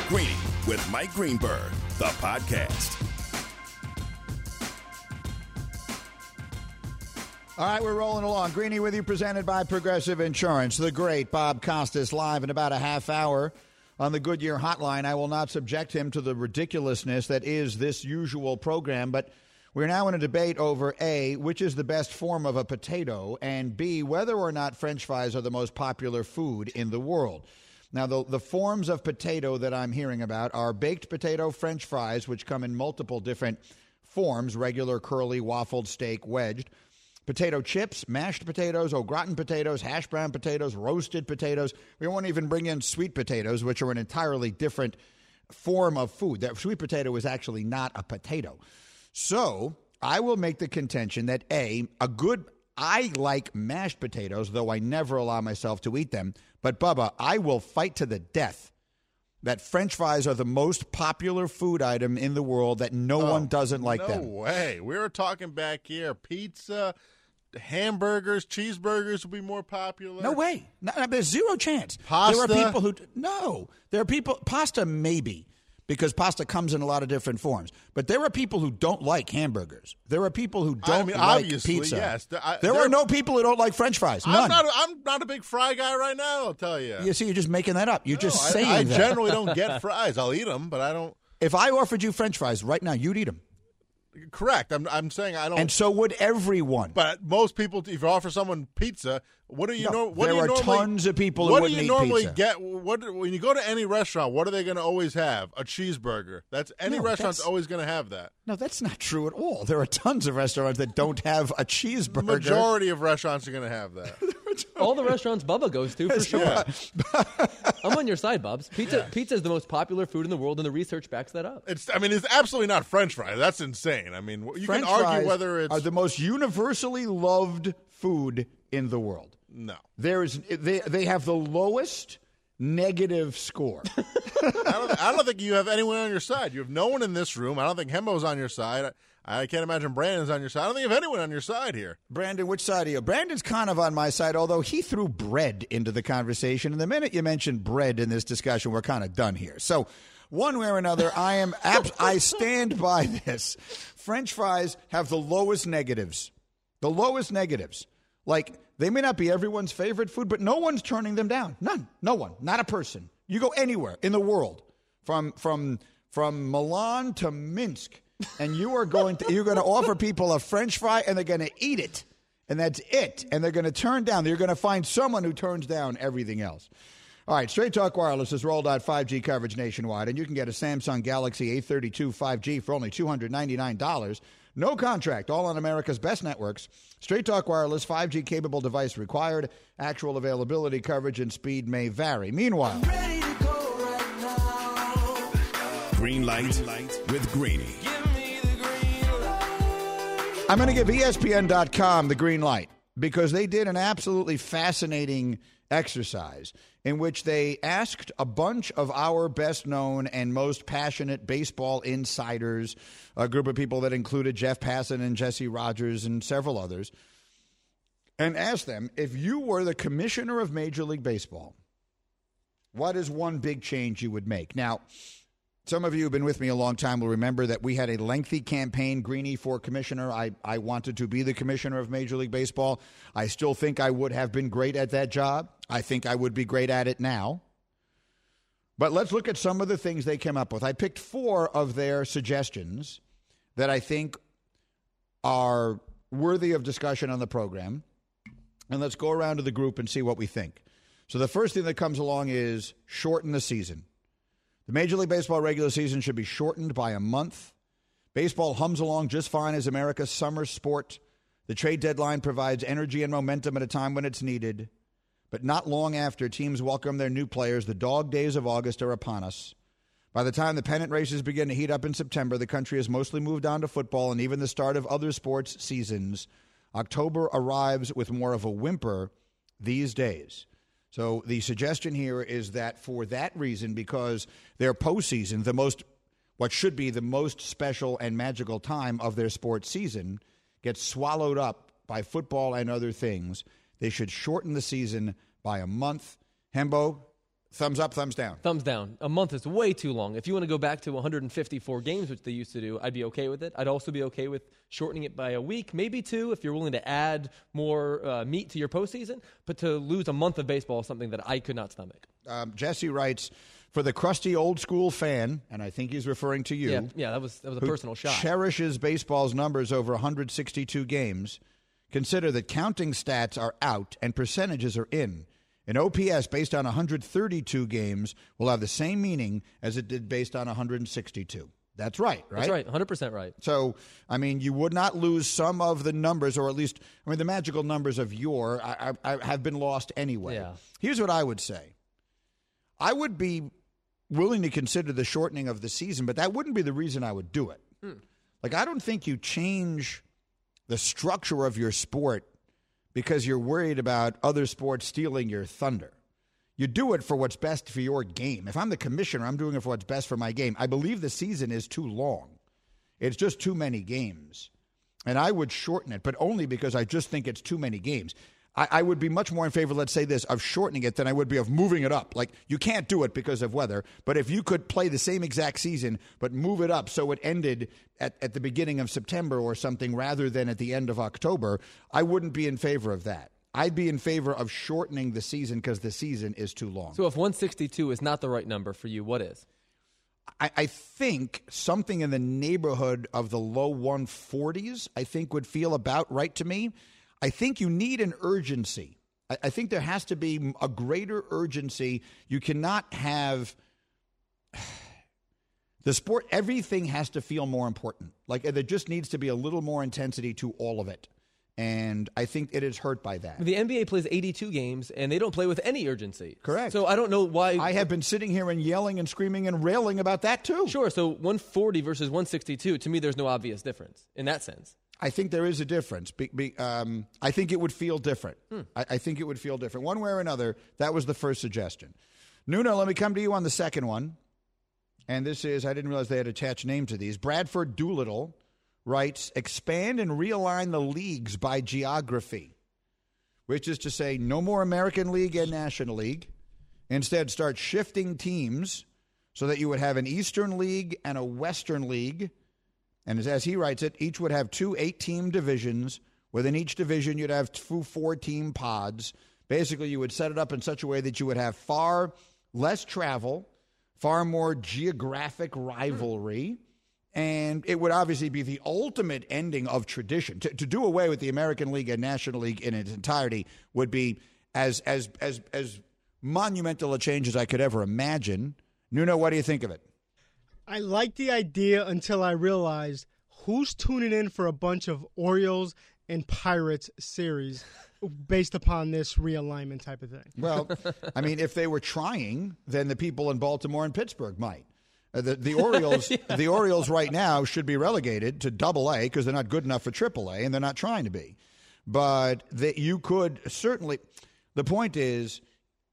Greeny with Mike Greenberg, the podcast. All right, we're rolling along. Greeny with you, presented by Progressive Insurance. The great Bob Costas live in about a half hour on the Goodyear Hotline. I will not subject him to the ridiculousness that is this usual program, but we're now in a debate over A, which is the best form of a potato, and B, whether or not French fries are the most popular food in the world. Now, the forms of potato that I'm hearing about are baked potato French fries, which come in multiple different forms, regular, curly, waffled, steak, wedged. Potato chips, mashed potatoes, au gratin potatoes, hash brown potatoes, roasted potatoes. We won't even bring in sweet potatoes, which are an entirely different form of food. That sweet potato is actually not a potato. So I will make the contention that I like mashed potatoes, though I never allow myself to eat them. But, Bubba, I will fight to the death that French fries are the most popular food item in the world, that no one doesn't like them. No way. We were talking back here. Pizza, hamburgers, cheeseburgers will be more popular. No way. No, there's zero chance. Pasta? There are people who – no. There are people – pasta maybe, because pasta comes in a lot of different forms. But there are people who don't like hamburgers. There are people who don't like obviously, pizza. Yes. There are no people who don't like French fries. None. I'm not a big fry guy right now, I'll tell you. You see, you're just making that up. You're just saying I that. generally don't get fries. I'll eat them, but I don't. If I offered you French fries right now, you'd eat them. Correct. I'm saying I don't. And so would everyone. But most people, if you offer someone pizza, what do you know? There are tons of people who wouldn't eat pizza. What do you normally get? When you go to any restaurant, what are they going to always have? A cheeseburger. Any restaurant's always going to have that. No, that's not true at all. There are tons of restaurants that don't have a cheeseburger. The majority of restaurants are going to have that. All the restaurants Bubba goes to, for sure. Yeah. I'm on your side, Bubs. Pizza is the most popular food in the world, and the research backs that up. It's absolutely not French fries. That's insane. I mean, you French can argue fries whether it's are the most universally loved food in the world. No. They have the lowest negative score. I don't think you have anyone on your side. You have no one in this room. I don't think Hembo's on your side. I can't imagine Brandon's on your side. I don't think you have anyone on your side here. Brandon, which side are you? Brandon's kind of on my side, although he threw bread into the conversation. And the minute you mentioned bread in this discussion, we're kind of done here. So one way or another, I stand by this. French fries have the lowest negatives. The lowest negatives. Like, they may not be everyone's favorite food, but no one's turning them down. None. No one. Not a person. You go anywhere in the world, from Milan to Minsk, and you're going to offer people a French fry, and they're going to eat it, and that's it. And they're going to turn down. You're going to find someone who turns down everything else. All right, Straight Talk Wireless has rolled out 5G coverage nationwide, and you can get a Samsung Galaxy A32 5G for only $299. No contract, all on America's best networks. Straight Talk Wireless, 5G-capable device required. Actual availability, coverage, and speed may vary. Meanwhile, Green Light with Greeny. I'm going to give ESPN.com the green light because they did an absolutely fascinating exercise in which they asked a bunch of our best known and most passionate baseball insiders, a group of people that included Jeff Passan and Jesse Rogers and several others, and asked them, if you were the commissioner of Major League Baseball, what is one big change you would make? Now, some of you who've been with me a long time will remember that we had a lengthy campaign, Greeny for commissioner. I wanted to be the commissioner of Major League Baseball. I still think I would have been great at that job. I think I would be great at it now. But let's look at some of the things they came up with. I picked 4 of their suggestions that I think are worthy of discussion on the program. And let's go around to the group and see what we think. So the first thing that comes along is shorten the season. The Major League Baseball regular season should be shortened by a month. Baseball hums along just fine as America's summer sport. The trade deadline provides energy and momentum at a time when it's needed. But not long after teams welcome their new players, the dog days of August are upon us. By the time the pennant races begin to heat up in September, the country has mostly moved on to football and even the start of other sports seasons. October arrives with more of a whimper these days. So the suggestion here is that for that reason, because their postseason, what should be the most special and magical time of their sports season, gets swallowed up by football and other things, they should shorten the season by a month. Hembo, Thumbs up, thumbs down. Thumbs down. A month is way too long. If you want to go back to 154 games, which they used to do, I'd be okay with it. I'd also be okay with shortening it by a week, maybe 2, if you're willing to add more meat to your postseason. But to lose a month of baseball is something that I could not stomach. Jesse writes, for the crusty old school fan, and I think he's referring to you. Yeah, that was a personal shot. Cherishes baseball's numbers over 162 games. Consider that counting stats are out and percentages are in. An OPS based on 132 games will have the same meaning as it did based on 162. That's right? That's right, 100% right. So, I mean, you would not lose some of the numbers, or at least, I mean, the magical numbers of I have been lost anyway. Yeah. Here's what I would say. I would be willing to consider the shortening of the season, but that wouldn't be the reason I would do it. Like, I don't think you change the structure of your sport because you're worried about other sports stealing your thunder. You do it for what's best for your game. If I'm the commissioner, I'm doing it for what's best for my game. I believe the season is too long. It's just too many games. And I would shorten it, but only because I just think it's too many games. I would be much more in favor, let's say this, of shortening it than I would be of moving it up. Like, you can't do it because of weather, but if you could play the same exact season but move it up so it ended at the beginning of September or something rather than at the end of October, I wouldn't be in favor of that. I'd be in favor of shortening the season because the season is too long. So if 162 is not the right number for you, what is? I think something in the neighborhood of the low 140s, I think, would feel about right to me. I think you need an urgency. I think there has to be a greater urgency. You cannot have the sport. Everything has to feel more important. Like, there just needs to be a little more intensity to all of it. And I think it is hurt by that. The NBA plays 82 games, and they don't play with any urgency. Correct. So I don't know why. I have been sitting here and yelling and screaming and railing about that, too. Sure. So 140 versus 162, to me, there's no obvious difference in that sense. I think there is a difference. I think it would feel different. I think it would feel different. One way or another, that was the first suggestion. Nuno, let me come to you on the second one. And this is, I didn't realize they had attached names to these. Bradford Doolittle writes, expand and realign the leagues by geography, which is to say no more American League and National League. Instead, start shifting teams so that you would have an Eastern League and a Western League. And as he writes it, each would have 2 8-team divisions. Within each division, you'd have 2 4-team pods. Basically, you would set it up in such a way that you would have far less travel, far more geographic rivalry, and it would obviously be the ultimate ending of tradition. To do away with the American League and National League in its entirety would be as monumental a change as I could ever imagine. Nuno, what do you think of it? I like the idea until I realized who's tuning in for a bunch of Orioles and Pirates series based upon this realignment type of thing. Well, I mean, if they were trying, then the people in Baltimore and Pittsburgh might. The Orioles, the Orioles right now should be relegated to Double-A because they're not good enough for Triple-A, and they're not trying to be. But you could certainly. The point is,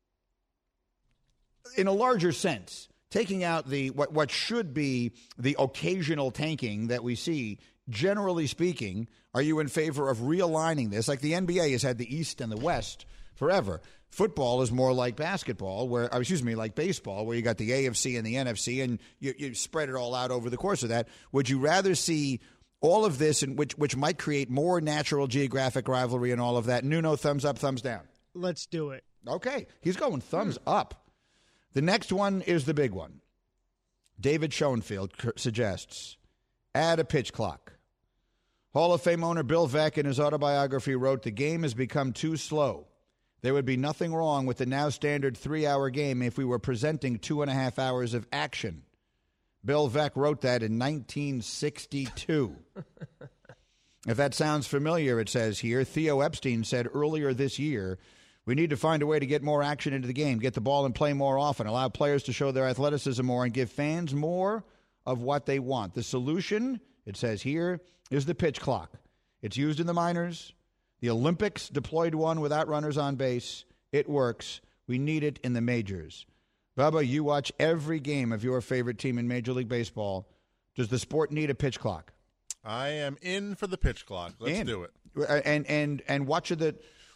in a larger sense, taking out the what should be the occasional tanking that we see, generally speaking, are you in favor of realigning this? Like the NBA has had the East and the West forever. Football is more like basketball, like baseball, where you got the AFC and the NFC, and you spread it all out over the course of that. Would you rather see all of this, which might create more natural geographic rivalry and all of that? Nuno, thumbs up, thumbs down. Let's do it. Okay, he's going thumbs up. The next one is the big one. David Schoenfield suggests, add a pitch clock. Hall of Fame owner Bill Veeck in his autobiography wrote, the game has become too slow. There would be nothing wrong with the now standard 3-hour game if we were presenting 2.5 hours of action. Bill Veeck wrote that in 1962. If that sounds familiar, it says here, Theo Epstein said earlier this year, we need to find a way to get more action into the game, get the ball in play more often, allow players to show their athleticism more, and give fans more of what they want. The solution, it says here, is the pitch clock. It's used in the minors. The Olympics deployed one without runners on base. It works. We need it in the majors. Bubba, you watch every game of your favorite team in Major League Baseball. Does the sport need a pitch clock? I am in for the pitch clock. Let's do it. And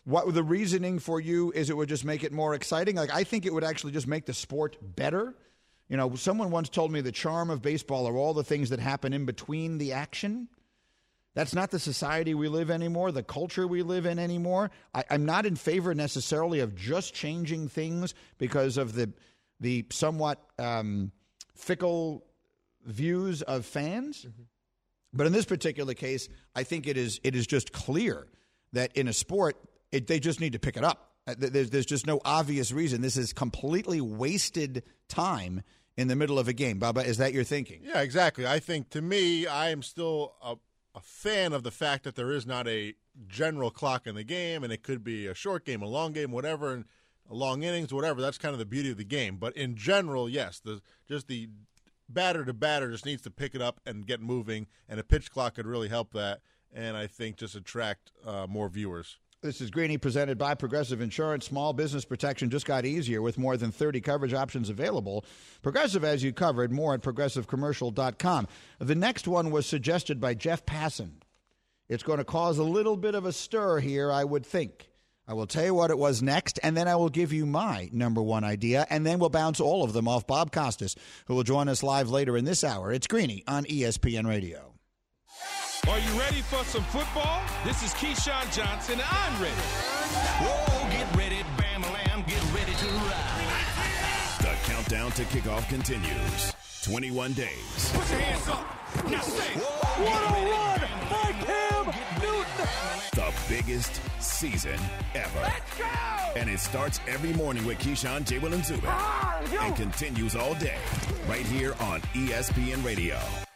what the reasoning for you is it would just make it more exciting? Like, I think it would actually just make the sport better. You know, someone once told me the charm of baseball are all the things that happen in between the action. That's not the society we live in anymore, the culture we live in anymore. I'm not in favor necessarily of just changing things because of the somewhat fickle views of fans. Mm-hmm. But in this particular case, I think it is just clear that in a sport, they just need to pick it up. There's just no obvious reason. This is completely wasted time in the middle of a game. Bubba, is that your thinking? Yeah, exactly. I think, to me, I am still a fan of the fact that there is not a general clock in the game, and it could be a short game, a long game, whatever, and a long innings, whatever. That's kind of the beauty of the game. But in general, yes, the batter to batter just needs to pick it up and get moving, and a pitch clock could really help that, and I think just attract more viewers. This is Greeny, presented by Progressive Insurance. Small business protection just got easier with more than 30 coverage options available. Progressive has you covered. More at progressivecommercial.com. The next one was suggested by Jeff Passan. It's going to cause a little bit of a stir here, I would think. I will tell you what it was next, and then I will give you my number one idea, and then we'll bounce all of them off Bob Costas, who will join us live later in this hour. It's Greeny on ESPN Radio. Are you ready for some football? This is Keyshawn Johnson, and I'm ready. Whoa, get ready, Bam-a-lam, get ready to ride. The countdown to kickoff continues. 21 days. Put your hands up. Now say, What a run by Cam Newton. The biggest season ever. let's go! And it starts every morning with Keyshawn, J. Will, and Zubin. And continues all day right here on ESPN Radio.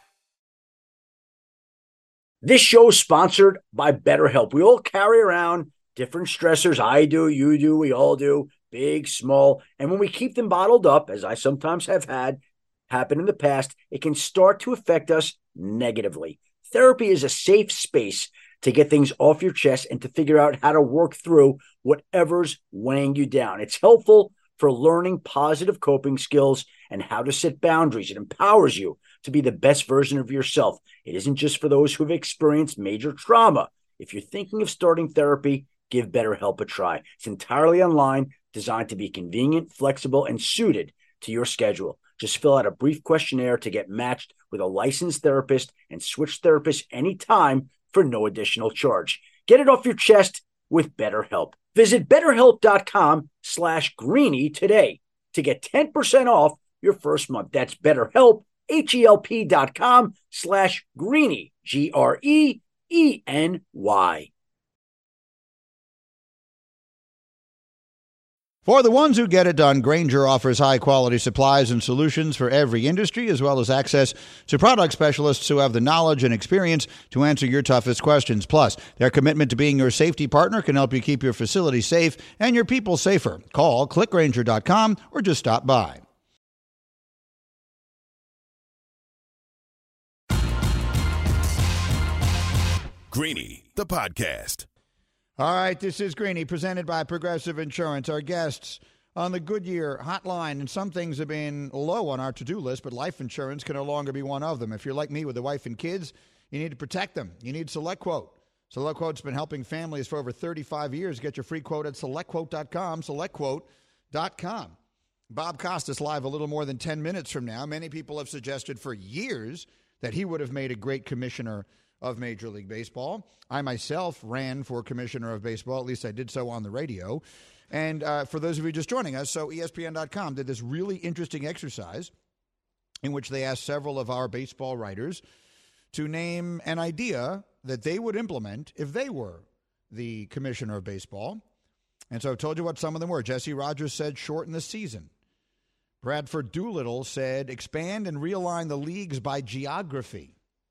This show is sponsored by BetterHelp. We all carry around different stressors. I do, you do, we all do, big, small. And when we keep them bottled up, as I sometimes have had happen in the past, it can start to affect us negatively. Therapy is a safe space to get things off your chest and to figure out how to work through whatever's weighing you down. It's helpful for learning positive coping skills and how to set boundaries. It empowers you to be the best version of yourself. It isn't just for those who have experienced major trauma. If you're thinking of starting therapy, give BetterHelp a try. It's entirely online, designed to be convenient, flexible, and suited to your schedule. Just fill out a brief questionnaire to get matched with a licensed therapist and switch therapists anytime for no additional charge. Get it off your chest with BetterHelp. Visit BetterHelp.com/Greeny today to get 10% off your first month. That's BetterHelp, HELP.com/Greeny, GREENY. For the ones who get it done, Grainger offers high-quality supplies and solutions for every industry, as well as access to product specialists who have the knowledge and experience to answer your toughest questions. Plus, their commitment to being your safety partner can help you keep your facility safe and your people safer. Call, clickgrainger.com, or just stop by. Greeny, the podcast. All right, this is Greeny, presented by Progressive Insurance. Our guests on the Goodyear hotline, and some things have been low on our to-do list, but life insurance can no longer be one of them. If you're like me with a wife and kids, you need to protect them. You need SelectQuote. SelectQuote's been helping families for over 35 years. Get your free quote at SelectQuote.com, SelectQuote.com. Bob Costas live a little more than 10 minutes from now. Many people have suggested for years that he would have made a great commissioner of Major League Baseball. I myself ran for commissioner of baseball. At least I did so on the radio. And for those of you just joining us, so ESPN.com did this really interesting exercise in which they asked several of our baseball writers to name an idea that they would implement if they were the commissioner of baseball. And so I've told you what some of them were. Jesse Rogers said shorten the season. Bradford Doolittle said expand and realign the leagues by geography.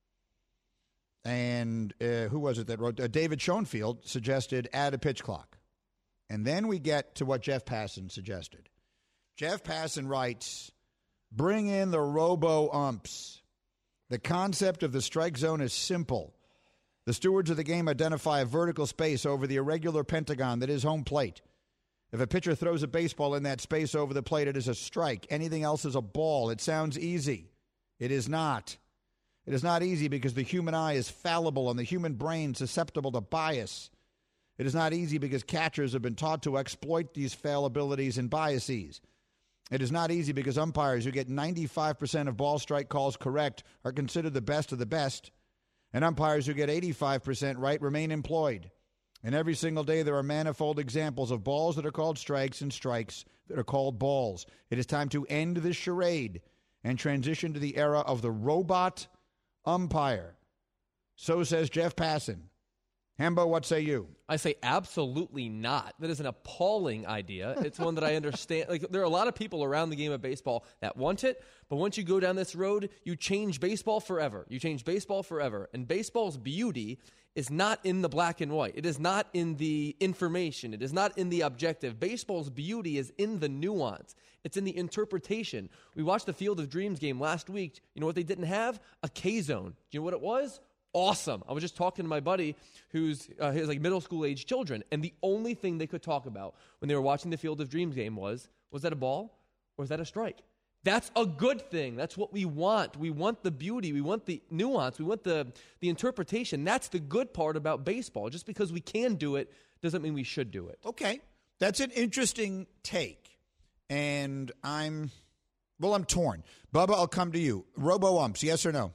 And who was it that wrote? David Schoenfield suggested add a pitch clock. And then we get to what Jeff Passan suggested. Jeff Passan writes, bring in the robo-umps. The concept of the strike zone is simple. The stewards of the game identify a vertical space over the irregular pentagon that is home plate. If a pitcher throws a baseball in that space over the plate, it is a strike. Anything else is a ball. It sounds easy. It is not. It is not easy because the human eye is fallible and the human brain susceptible to bias. It is not easy because catchers have been taught to exploit these fallibilities and biases. It is not easy because umpires who get 95% of ball strike calls correct are considered the best of the best, and umpires who get 85% right remain employed. And every single day there are manifold examples of balls that are called strikes and strikes that are called balls. It is time to end this charade and transition to the era of the robot umpire. So says Jeff Passan. Hembo, what say you? I say absolutely not. That is an appalling idea. It's one that I understand. Like, there are a lot of people around the game of baseball that want it, but once you go down this road, you change baseball forever. You change baseball forever. And baseball's beauty is not in the black and white. It is not in the information. It is not in the objective. Baseball's beauty is in the nuance. It's in the interpretation. We watched the Field of Dreams game last week. You know what they didn't have? A K-zone. Do you know what it was? Awesome. I was just talking to my buddy who's his like middle school age children, and the only thing they could talk about when they were watching the Field of Dreams game was that a ball or was that a strike? That's a good thing. That's what we want. We want the beauty. We want the nuance. We want the interpretation. That's the good part about baseball. Just because we can do it doesn't mean we should do it. Okay. That's an interesting take. And I'm torn. Bubba, I'll come to you. Robo-umps, yes or no?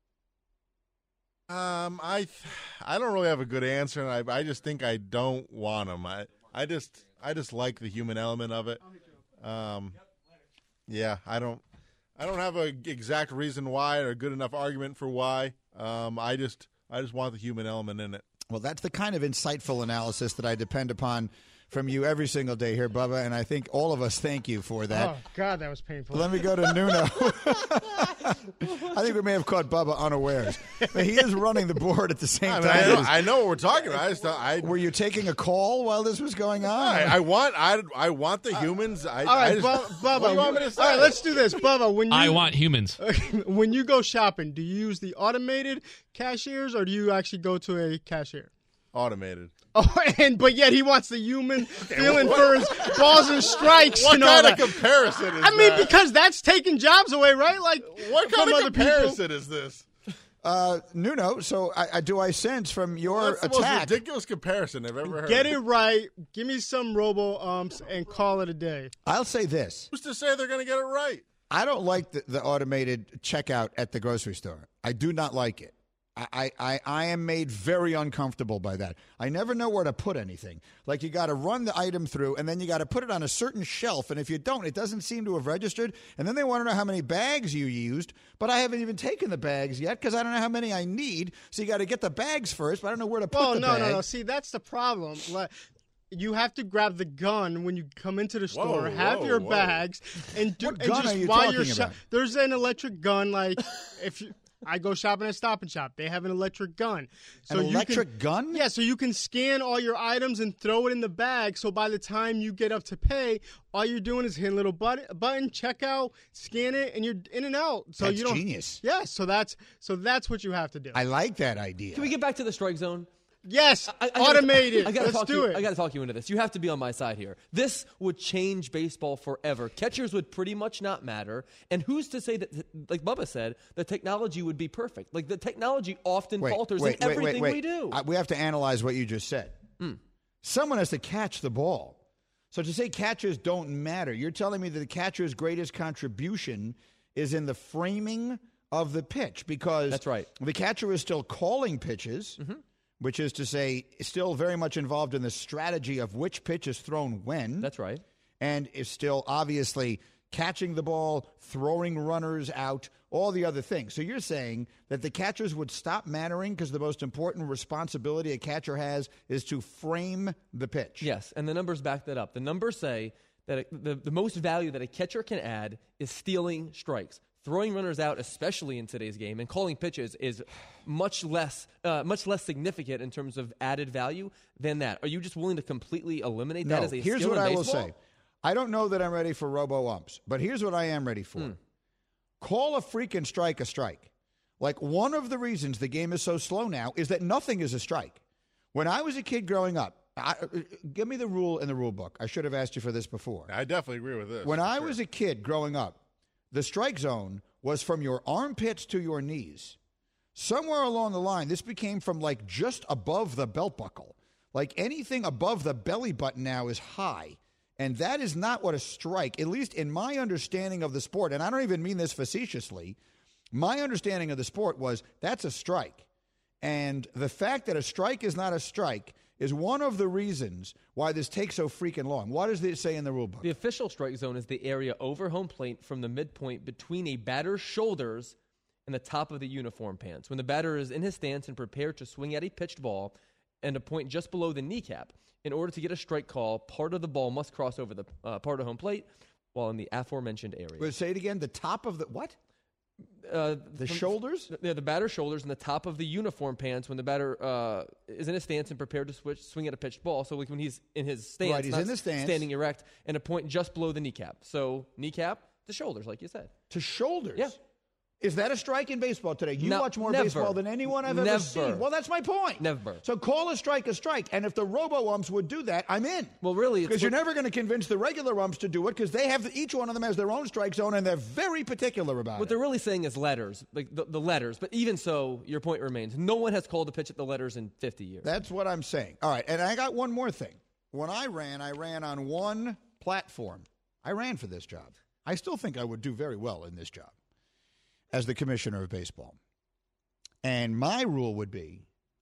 I don't really have a good answer, and I just think I don't want them. I just like the human element of it. Yeah, I don't have an exact reason why or a good enough argument for why. I just want the human element in it. Well, that's the kind of insightful analysis that I depend upon from you every single day here, Bubba, and I think all of us thank you for that. Oh, God, that was painful. Let me go to Nuno. I think we may have caught Bubba unawares. But he is running the board at the same time. I know what we're talking about. Were you taking a call while this was going on? I want the humans. All right, Bubba. What do you want me to say? All right, let's do this. Bubba, I want humans. When you go shopping, do you use the automated cashiers or do you actually go to a cashier? Automated. Oh, but yet he wants the human feeling for his balls and strikes. What and all kind that. of comparison is I mean, that? because that's taking jobs away, right? Like, what kind of comparison is this? Nuno, so do I sense from your That's the attack? most ridiculous comparison I've ever heard. Get it right. Give me some robo-umps and call it a day. I'll say this. Who's to say they're going to get it right? I don't like the automated checkout at the grocery store. I do not like it. I am made very uncomfortable by that. I never know where to put anything. Like, you got to run the item through, and then you got to put it on a certain shelf, and if you don't, it doesn't seem to have registered, and then they want to know how many bags you used, but I haven't even taken the bags yet because I don't know how many I need, so you got to get the bags first, but I don't know where to put the bag. No. See, that's the problem. You have to grab the gun when you come into the store, have your bags, and What and gun just are you while you're talking about? there's an electric gun. Like, if I go shopping at Stop and Shop, they have an electric gun. So An electric gun? Yeah, so you can scan all your items and throw it in the bag. So by the time you get up to pay, all you're doing is hitting a little button, check out, scan it, and you're in and out. So That's you don't. genius. Yeah, so that's what you have to do. I like that idea. Can we get back to the strike zone? Yes, I automated. Let's do it. I got to talk you into this. You have to be on my side here. This would change baseball forever. Catchers would pretty much not matter. And who's to say that, like Bubba said, the technology would be perfect? Like, the technology often falters in everything we do. We have to analyze what you just said. Someone has to catch the ball. So to say catchers don't matter, you're telling me that the catcher's greatest contribution is in the framing of the pitch, because that's right. The catcher is still calling pitches, which is to say still very much involved in the strategy of which pitch is thrown when. That's right. And is still obviously catching the ball, throwing runners out, all the other things. So you're saying that the catchers would stop mattering because the most important responsibility a catcher has is to frame the pitch. Yes, and the numbers back that up. The numbers say that the most value that a catcher can add is stealing strikes. Throwing runners out, especially in today's game, and calling pitches is much less significant in terms of added value than that. Are you just willing to completely eliminate that as a here's skill what in I will baseball? say. I don't know that I'm ready for robo-umps, but here's what I am ready for. Call a freaking strike a strike. Like, one of the reasons the game is so slow now is that nothing is a strike. When I was a kid growing up, give me the rule in the rule book. I should have asked you for this before. I definitely agree with this. When I was a kid growing up, the strike zone was from your armpits to your knees. Somewhere along the line, this became from like just above the belt buckle. Like anything above the belly button now is high. And that is not what a strike, at least in my understanding of the sport, and I don't even mean this facetiously, my understanding of the sport was that's a strike. And the fact that a strike is not a strike is one of the reasons why this takes so freaking long. What does it say in the rule book? The official strike zone is the area over home plate from the midpoint between a batter's shoulders and the top of the uniform pants. When the batter is in his stance and prepared to swing at a pitched ball and a point just below the kneecap, in order to get a strike call, part of the ball must cross over the part of home plate while in the aforementioned area. Wait, say it again. The top of the what? Shoulders? The batter's shoulders and the top of the uniform pants when the batter is in a stance and prepared to swing at a pitched ball. So like when he's in his stance, right, he's in the stance, standing erect, and a point just below the kneecap. So kneecap to shoulders, like you said. To shoulders? Yeah. Is that a strike in baseball today? You watch more never. baseball than anyone I've ever seen. Well, that's my point. Never. So call a strike. And if the robo-umps would do that, I'm in. Well, really, because you're never going to convince the regular umps to do it because they have each one of them has their own strike zone and they're very particular about it. What they're really saying is letters, like the letters. But even so, your point remains. No one has called a pitch at the letters in 50 years. That's what I'm saying. All right, and I got one more thing. When I ran on one platform. I ran for this job. I still think I would do very well in this job as the commissioner of baseball. And my rule would be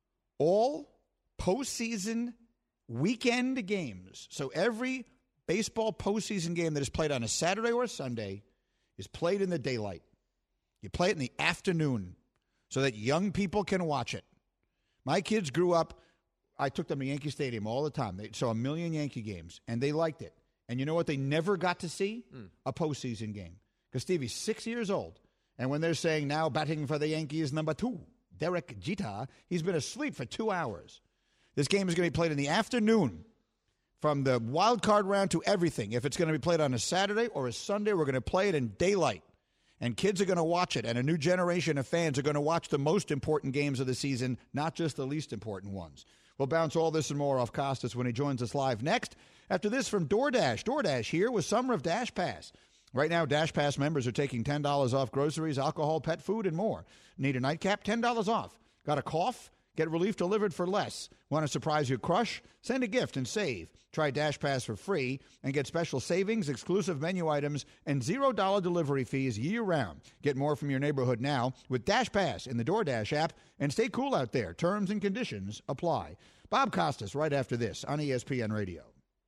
all postseason weekend games. So every baseball postseason game that is played on a Saturday or a Sunday is played in the daylight. You play it in the afternoon so that young people can watch it. My kids grew up, I took them to Yankee Stadium all the time. They saw a million Yankee games, and they liked it. And you know what they never got to see? A postseason game. Because Stevie's 6 years old. And when they're saying now batting for the Yankees, number 2, Derek Jeter, he's been asleep for 2 hours. This game is going to be played in the afternoon from the wild card round to everything. If it's going to be played on a Saturday or a Sunday, we're going to play it in daylight. And kids are going to watch it. And a new generation of fans are going to watch the most important games of the season, not just the least important ones. We'll bounce all this and more off Costas when he joins us live next. After this from DoorDash. DoorDash here with Summer of Dash Pass. Right now, Dash Pass members are taking $10 off groceries, alcohol, pet food, and more. Need a nightcap? $10 off. Got a cough? Get relief delivered for less. Want to surprise your crush? Send a gift and save. Try Dash Pass for free and get special savings, exclusive menu items, and $0 delivery fees year-round. Get more from your neighborhood now with Dash Pass in the DoorDash app, and stay cool out there. Terms and conditions apply. Bob Costas right after this on ESPN Radio.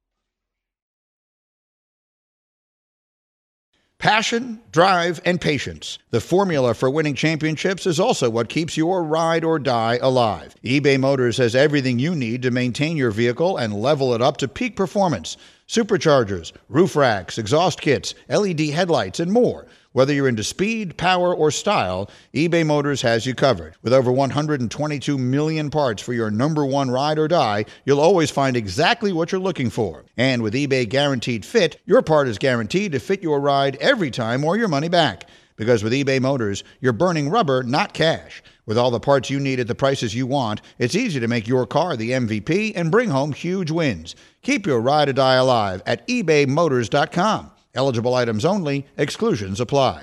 Passion, drive, and patience. The formula for winning championships is also what keeps your ride or die alive. eBay Motors has everything you need to maintain your vehicle and level it up to peak performance. Superchargers, roof racks, exhaust kits, LED headlights, and more. Whether you're into speed, power, or style, eBay Motors has you covered. With over 122 million parts for your number one ride or die, you'll always find exactly what you're looking for. And with eBay Guaranteed Fit, your part is guaranteed to fit your ride every time or your money back. Because with eBay Motors, you're burning rubber, not cash. With all the parts you need at the prices you want, it's easy to make your car the MVP and bring home huge wins. Keep your ride or die alive at ebaymotors.com. Eligible items only. Exclusions apply.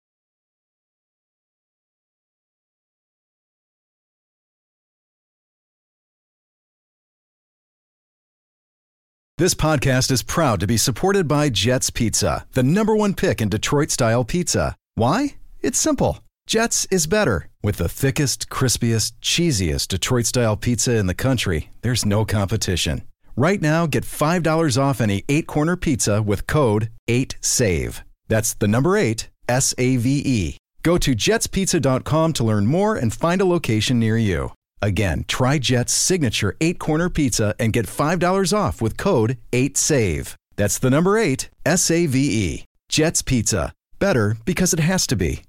This podcast is proud to be supported by Jets Pizza, the #1 pick in Detroit-style pizza. Why? It's simple. Jets is better. With the thickest, crispiest, cheesiest Detroit-style pizza in the country, there's no competition. Right now, get $5 off any 8-corner pizza with code 8SAVE. That's the number 8, S-A-V-E. Go to jetspizza.com to learn more and find a location near you. Again, try Jet's signature 8-corner pizza and get $5 off with code 8SAVE. That's the number 8, S-A-V-E. Jet's Pizza. Better because it has to be.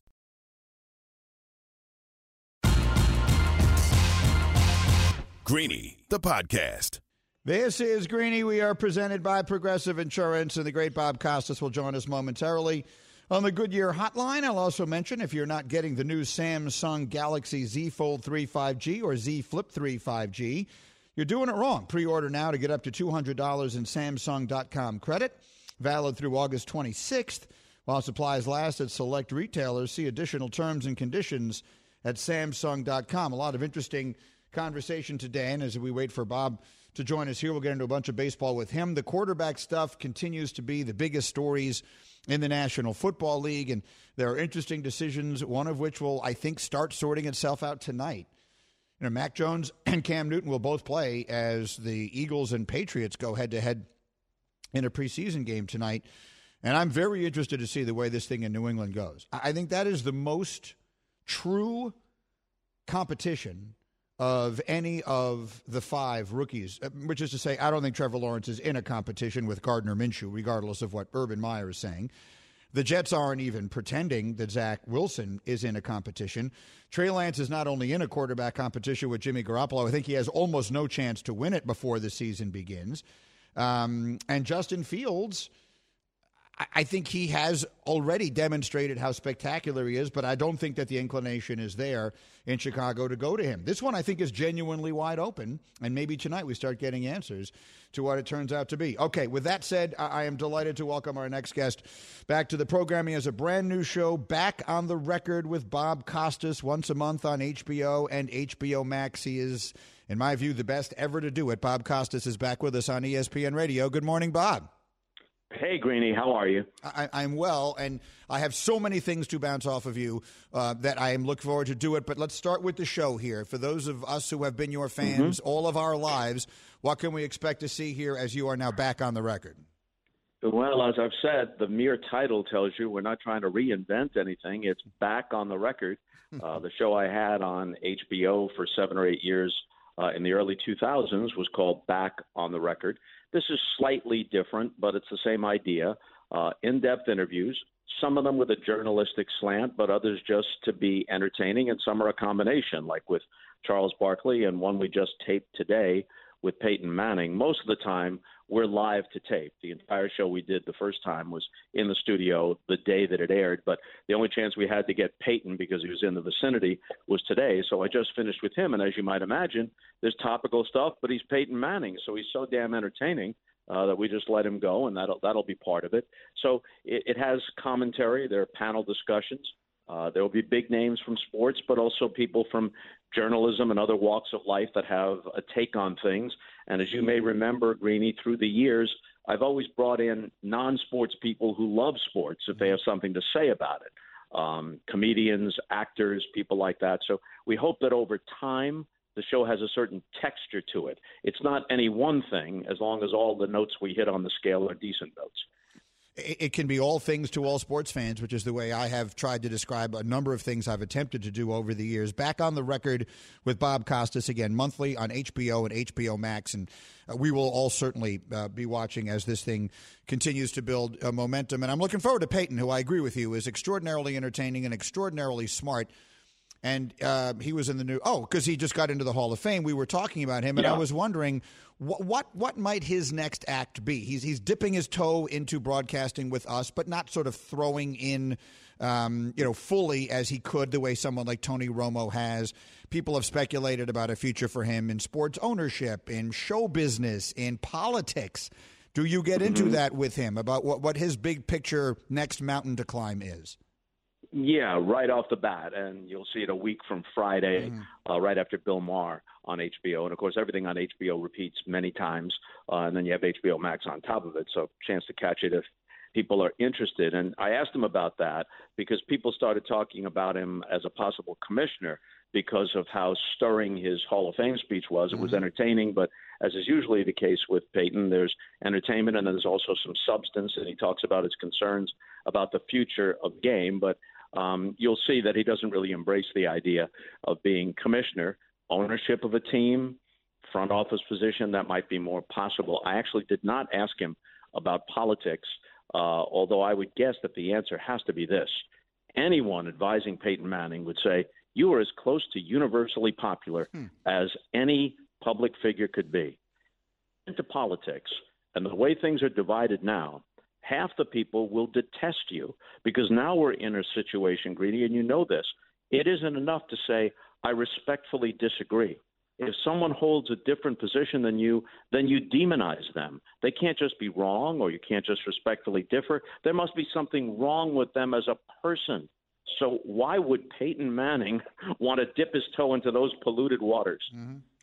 Greeny, the podcast. This is Greeny. We are presented by Progressive Insurance, and the great Bob Costas will join us momentarily on the Goodyear Hotline. I'll also mention if you're not getting the new Samsung Galaxy Z Fold 3 5G or Z Flip 3 5G, you're doing it wrong. Pre-order now to get up to $200 in Samsung.com credit, valid through August 26th. While supplies last at select retailers, see additional terms and conditions at Samsung.com. A lot of interesting conversation today, and as we wait for Bob to join us here. We'll get into a bunch of baseball with him. The quarterback stuff continues to be the biggest stories in the National Football League, and there are interesting decisions, one of which will, I think, start sorting itself out tonight. Mac Jones and Cam Newton will both play as the Eagles and Patriots go head-to-head in a preseason game tonight. And I'm very interested to see the way this thing in New England goes. I think that is the most true competition of any of the 5 rookies, which is to say, I don't think Trevor Lawrence is in a competition with Gardner Minshew, regardless of what Urban Meyer is saying. The Jets aren't even pretending that Zach Wilson is in a competition. Trey Lance is not only in a quarterback competition with Jimmy Garoppolo, I think he has almost no chance to win it before the season begins. And Justin Fields, I think he has already demonstrated how spectacular he is, but I don't think that the inclination is there in Chicago to go to him. This one, I think, is genuinely wide open, and maybe tonight we start getting answers to what it turns out to be. Okay, with that said, I am delighted to welcome our next guest back to the program. He has a brand new show, Back on the Record with Bob Costas, once a month on HBO and HBO Max. He is, in my view, the best ever to do it. Bob Costas is back with us on ESPN Radio. Good morning, Bob. Hey, Greeny, how are you? I'm well, and I have so many things to bounce off of you that I am looking forward to do it. But let's start with the show here. For those of us who have been your fans all of our lives, what can we expect to see here as you are now back on the record? Well, as I've said, the mere title tells you we're not trying to reinvent anything. It's Back on the Record. The show I had on HBO for 7 or 8 years in the early 2000s was called Back on the Record. This is slightly different, but it's the same idea. In-depth interviews, some of them with a journalistic slant, but others just to be entertaining, and some are a combination, like with Charles Barkley and one we just taped today with Peyton Manning. Most of the time, we're live to tape. The entire show we did the first time was in the studio the day that it aired, but the only chance we had to get Peyton because he was in the vicinity was today. So I just finished with him, and as you might imagine, there's topical stuff, but he's Peyton Manning, so he's so damn entertaining that we just let him go, and that'll be part of it. So it has commentary. There are panel discussions. There will be big names from sports, but also people from journalism and other walks of life that have a take on things. And as you may remember, Greeny, through the years, I've always brought in non-sports people who love sports if they have something to say about it. Comedians, actors, people like that. So we hope that over time, the show has a certain texture to it. It's not any one thing, as long as all the notes we hit on the scale are decent notes. It can be all things to all sports fans, which is the way I have tried to describe a number of things I've attempted to do over the years. Back on the Record with Bob Costas, again, monthly on HBO and HBO Max. And we will all certainly be watching as this thing continues to build momentum. And I'm looking forward to Peyton, who I agree with you is extraordinarily entertaining and extraordinarily smart. And he was in the new because he just got into the Hall of Fame. We were talking about him, and I was wondering what might his next act be. He's dipping his toe into broadcasting with us, but not sort of throwing in, fully as he could, the way someone like Tony Romo has. People have speculated about a future for him in sports ownership, in show business, in politics. Do you get into that with him about what his big picture next mountain to climb is? Yeah, right off the bat, and you'll see it a week from Friday, right after Bill Maher on HBO. And, of course, everything on HBO repeats many times, and then you have HBO Max on top of it, so chance to catch it if people are interested. And I asked him about that because people started talking about him as a possible commissioner because of how stirring his Hall of Fame speech was. It was entertaining, but as is usually the case with Peyton, there's entertainment and then there's also some substance, and he talks about his concerns about the future of the game. But you'll see that he doesn't really embrace the idea of being commissioner. Ownership of a team, front office position, that might be more possible. I actually did not ask him about politics, although I would guess that the answer has to be this. Anyone advising Peyton Manning would say, you are as close to universally popular as any public figure could be. Into politics, and the way things are divided now, half the people will detest you because now we're in a situation, Greedy, and you know this. It isn't enough to say, I respectfully disagree. If someone holds a different position than you, then you demonize them. They can't just be wrong, or you can't just respectfully differ. There must be something wrong with them as a person. So why would Peyton Manning want to dip his toe into those polluted waters?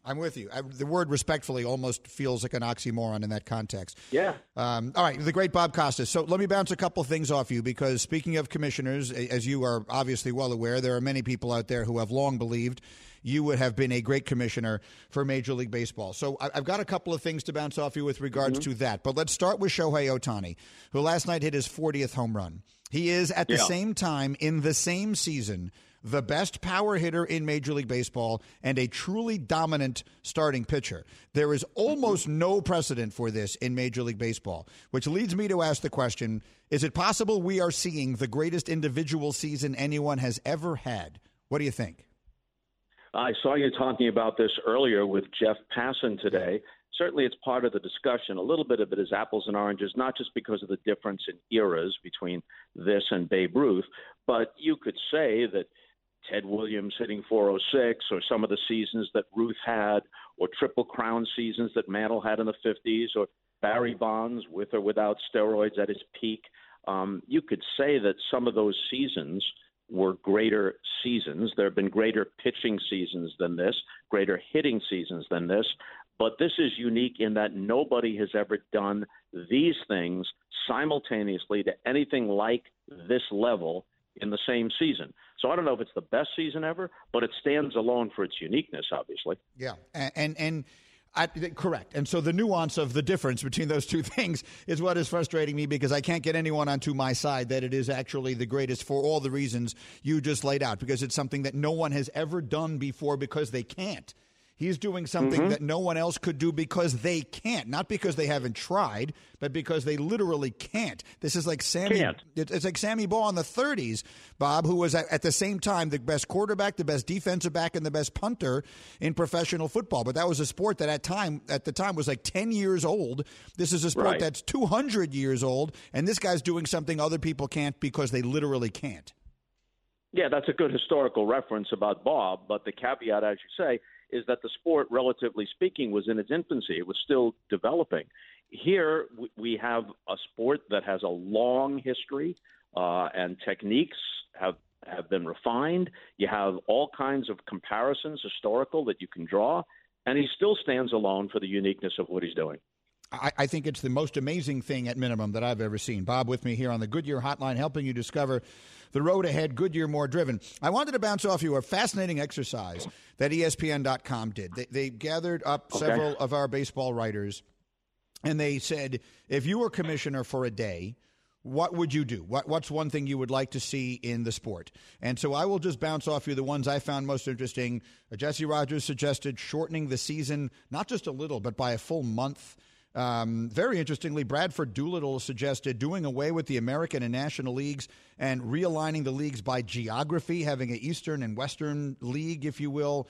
I'm with you. The word respectfully almost feels like an oxymoron in that context. Yeah. All right, the great Bob Costas. So let me bounce a couple things off you, because speaking of commissioners, as you are obviously well aware, there are many people out there who have long believed you would have been a great commissioner for Major League Baseball. So I've got a couple of things to bounce off you with regards to that. But let's start with Shohei Ohtani, who last night hit his 40th home run. He is, at the same time, in the same season, the best power hitter in Major League Baseball and a truly dominant starting pitcher. There is almost no precedent for this in Major League Baseball, which leads me to ask the question, is it possible we are seeing the greatest individual season anyone has ever had? What do you think? I saw you talking about this earlier with Jeff Passan today. Certainly it's part of the discussion. A little bit of it is apples and oranges, not just because of the difference in eras between this and Babe Ruth, but you could say that Ted Williams hitting 406, or some of the seasons that Ruth had, or Triple Crown seasons that Mantle had in the 50s, or Barry Bonds with or without steroids at his peak. You could say that some of those seasons were greater seasons. There have been greater pitching seasons than this, greater hitting seasons than this. But this is unique in that nobody has ever done these things simultaneously to anything like this level in the same season. So I don't know if it's the best season ever, but it stands alone for its uniqueness, obviously. Yeah, correct. And so the nuance of the difference between those two things is what is frustrating me, because I can't get anyone onto my side that it is actually the greatest for all the reasons you just laid out, because it's something that no one has ever done before because they can't. He's doing something that no one else could do because they can't, not because they haven't tried, but because they literally can't. This is like Sammy. It's like Sammy Baugh in the 30s, Bob, who was at the same time the best quarterback, the best defensive back, and the best punter in professional football. But that was a sport that at the time was like 10 years old. This is a sport that's 200 years old, and this guy's doing something other people can't because they literally can't. Yeah, that's a good historical reference about Bob, but the caveat, as you say, is that the sport, relatively speaking, was in its infancy. It was still developing. Here, we have a sport that has a long history, and techniques have been refined. You have all kinds of comparisons, historical, that you can draw, and he still stands alone for the uniqueness of what he's doing. I think it's the most amazing thing, at minimum, that I've ever seen. Bob with me here on the Goodyear Hotline, helping you discover the road ahead, Goodyear More Driven. I wanted to bounce off you a fascinating exercise that ESPN.com did. They gathered up several of our baseball writers, and they said, if you were commissioner for a day, what would you do? What's one thing you would like to see in the sport? And so I will just bounce off you the ones I found most interesting. Jesse Rogers suggested shortening the season, not just a little, but by a full month. Very interestingly, Bradford Doolittle suggested doing away with the American and National Leagues and realigning the leagues by geography, having an Eastern and Western league, if you will.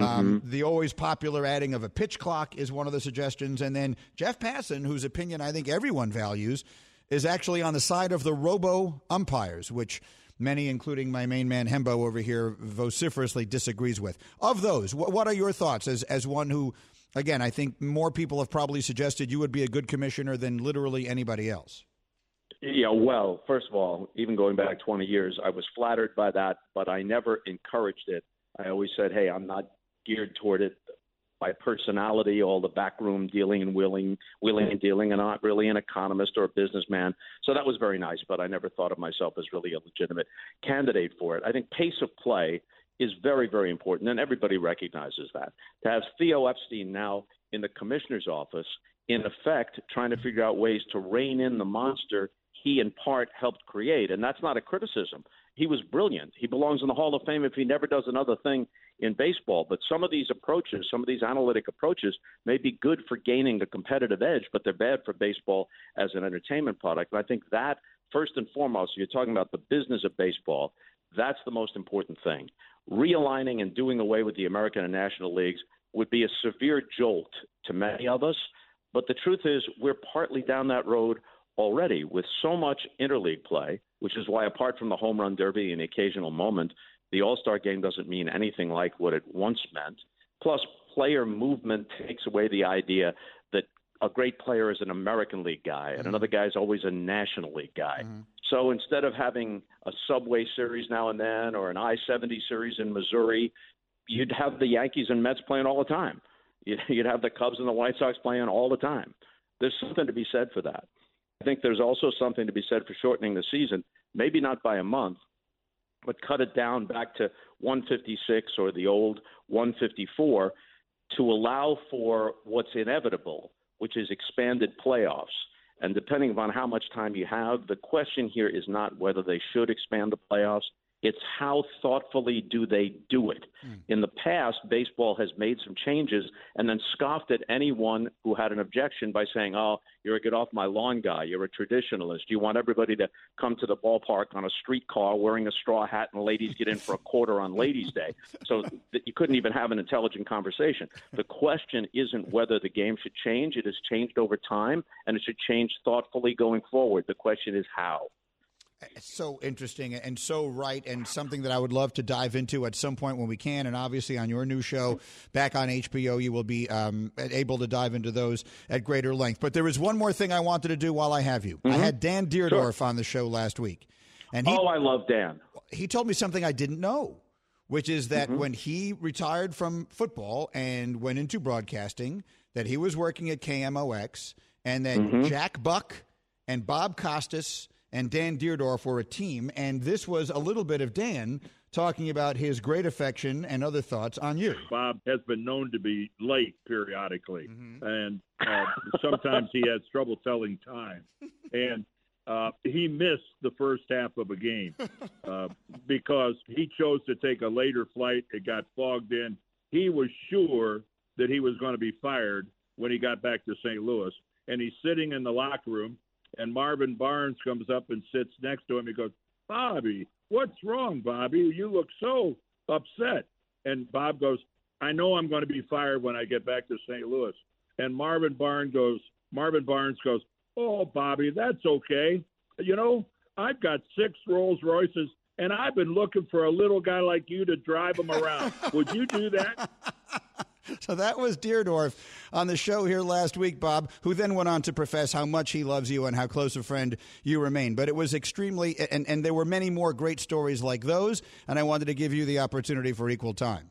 The always popular adding of a pitch clock is one of the suggestions. And then Jeff Passan, whose opinion I think everyone values, is actually on the side of the robo-umpires, which many, including my main man Hembo over here, vociferously disagrees with. Of those, what are your thoughts as one who, again, I think more people have probably suggested you would be a good commissioner than literally anybody else? Yeah, well, first of all, even going back 20 years, I was flattered by that, but I never encouraged it. I always said, hey, I'm not geared toward it by personality, all the backroom dealing and wheeling and dealing, and I'm not really an economist or a businessman. So that was very nice, but I never thought of myself as really a legitimate candidate for it. I think pace of play is very, very important, and everybody recognizes that. To have Theo Epstein now in the commissioner's office, in effect, trying to figure out ways to rein in the monster he in part helped create, and that's not a criticism. He was brilliant. He belongs in the Hall of Fame if he never does another thing in baseball. But some of these approaches, some of these analytic approaches may be good for gaining the competitive edge, but they're bad for baseball as an entertainment product. And I think that, first and foremost, you're talking about the business of baseball, that's the most important thing. Realigning and doing away with the American and National Leagues would be a severe jolt to many of us. But the truth is we're partly down that road already with so much interleague play, which is why, apart from the home run derby and the occasional moment, the All-Star game doesn't mean anything like what it once meant. Plus, player movement takes away the idea that a great player is an American League guy and another guy is always a National League guy. So instead of having a Subway Series now and then or an I-70 series in Missouri, you'd have the Yankees and Mets playing all the time. You'd have the Cubs and the White Sox playing all the time. There's something to be said for that. I think there's also something to be said for shortening the season, maybe not by a month, but cut it down back to 156 or the old 154 to allow for what's inevitable, which is expanded playoffs. And depending upon how much time you have, the question here is not whether they should expand the playoffs. It's how thoughtfully do they do it. In the past, baseball has made some changes and then scoffed at anyone who had an objection by saying, oh, you're a get off my lawn guy. You're a traditionalist. You want everybody to come to the ballpark on a streetcar wearing a straw hat and ladies get in for a quarter on Ladies' Day. So that you couldn't even have an intelligent conversation. The question isn't whether the game should change. It has changed over time, and it should change thoughtfully going forward. The question is how. It's so interesting and so right, and something that I would love to dive into at some point when we can. And obviously on your new show back on HBO, you will be able to dive into those at greater length. But there is one more thing I wanted to do while I have you. I had Dan Dierdorf on the show last week. And I love Dan. He told me something I didn't know, which is that when he retired from football and went into broadcasting, that he was working at KMOX, and that Jack Buck and Bob Costas and Dan Dierdorf were a team, and this was a little bit of Dan talking about his great affection and other thoughts on you. Bob has been known to be late periodically, and sometimes he has trouble telling time. And he missed the first half of a game because he chose to take a later flight. It got fogged in. He was sure that he was going to be fired when he got back to St. Louis, and he's sitting in the locker room. And Marvin Barnes comes up and sits next to him. He goes, Bobby, what's wrong, Bobby? You look so upset. And Bob goes, I know I'm going to be fired when I get back to St. Louis. And Marvin Barnes goes, oh, Bobby, that's okay. You know, I've got 6 Rolls Royces, and I've been looking for a little guy like you to drive them around. Would you do that? So that was Dierdorf on the show here last week, Bob, who then went on to profess how much he loves you and how close a friend you remain. But it was extremely, and there were many more great stories like those, and I wanted to give you the opportunity for equal time.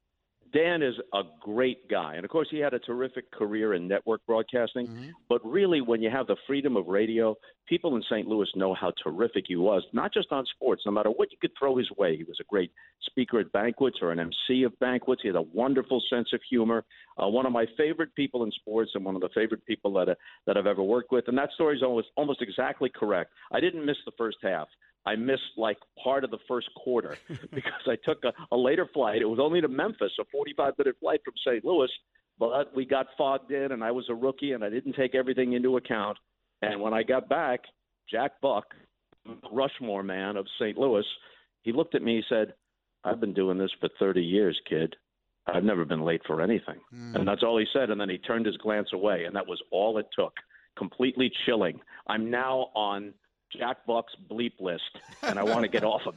Dan is a great guy. And, of course, he had a terrific career in network broadcasting. But really, when you have the freedom of radio, people in St. Louis know how terrific he was, not just on sports. No matter what you could throw his way, he was a great speaker at banquets or an MC of banquets. He had a wonderful sense of humor. One of my favorite people in sports and one of the favorite people that I've ever worked with. And that story is almost exactly correct. I didn't miss the first half. I missed like part of the first quarter because I took a later flight. It was only to Memphis, a 45-minute flight from St. Louis, but we got fogged in, and I was a rookie, and I didn't take everything into account. And when I got back, Jack Buck, Rushmore man of St. Louis, he looked at me, he said, I've been doing this for 30 years, kid. I've never been late for anything. And that's all he said, and then he turned his glance away, and that was all it took. Completely chilling. I'm now on Jack Buck's bleep list, and I want to get off of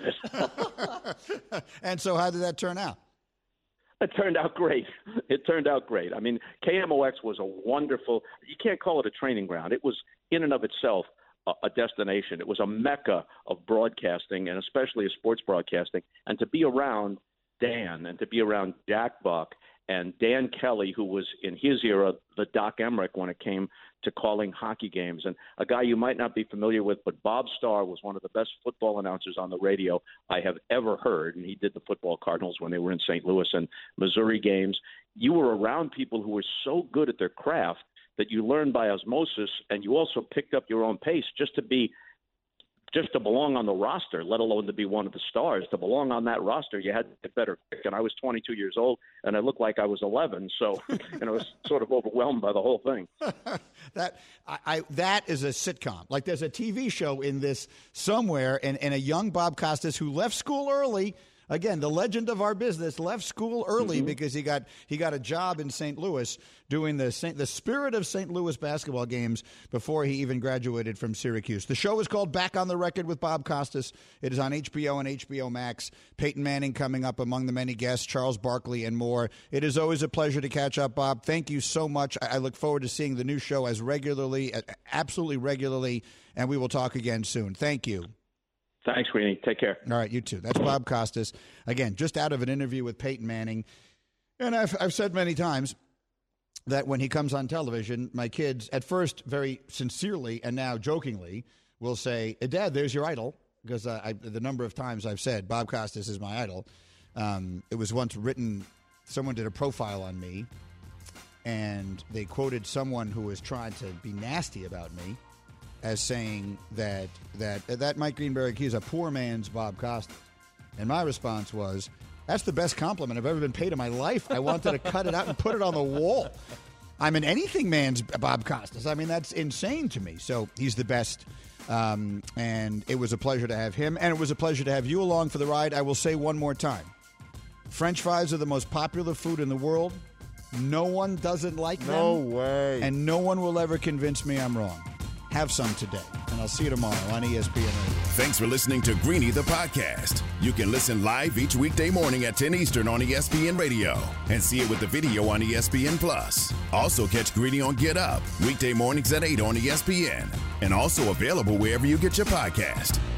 it. And so how did that turn out? It turned out great. I mean, KMOX was a wonderful – you can't call it a training ground. It was in and of itself a destination. It was a mecca of broadcasting, and especially of sports broadcasting. And to be around Dan and to be around Jack Buck and Dan Kelly, who was in his era the Doc Emmerich when it came to calling hockey games, and a guy you might not be familiar with, but Bob Starr was one of the best football announcers on the radio I have ever heard, and he did the football Cardinals when they were in St. Louis and Missouri games. You were around people who were so good at their craft that you learned by osmosis, and you also picked up your own pace just to belong on the roster, let alone to be one of the stars. To belong on that roster, you had to get better quick. And I was 22 years old, and I looked like I was 11. So, I was sort of overwhelmed by the whole thing. That is a sitcom. Like there's a TV show in this somewhere, and a young Bob Costas who left school early. Again, the legend of our business, left school early because he got a job in St. Louis doing the Spirit of St. Louis basketball games before he even graduated from Syracuse. The show is called Back on the Record with Bob Costas. It is on HBO and HBO Max. Peyton Manning coming up among the many guests, Charles Barkley and more. It is always a pleasure to catch up, Bob. Thank you so much. I look forward to seeing the new show absolutely regularly, and we will talk again soon. Thank you. Thanks, Greeny. Take care. All right, you too. That's Bob Costas. Again, just out of an interview with Peyton Manning. And I've said many times, that when he comes on television, my kids, at first very sincerely and now jokingly, will say, Dad, there's your idol. Because the number of times I've said, Bob Costas is my idol. It was once written, someone did a profile on me, and they quoted someone who was trying to be nasty about me as saying that Mike Greenberg, he's a poor man's Bob Costas. And my response was, that's the best compliment I've ever been paid in my life. I wanted to cut it out and put it on the wall. I'm an anything man's Bob Costas. I mean, that's insane to me. So he's the best. And it was a pleasure to have him. And it was a pleasure to have you along for the ride. I will say one more time. French fries are the most popular food in the world. No one doesn't like them. No way. And no one will ever convince me I'm wrong. Have some today. And I'll see you tomorrow on ESPN Radio. Thanks for listening to Greeny the Podcast. You can listen live each weekday morning at 10 Eastern on ESPN Radio and see it with the video on ESPN Plus. Also catch Greeny on Get Up, weekday mornings at 8 on ESPN, and also available wherever you get your podcast.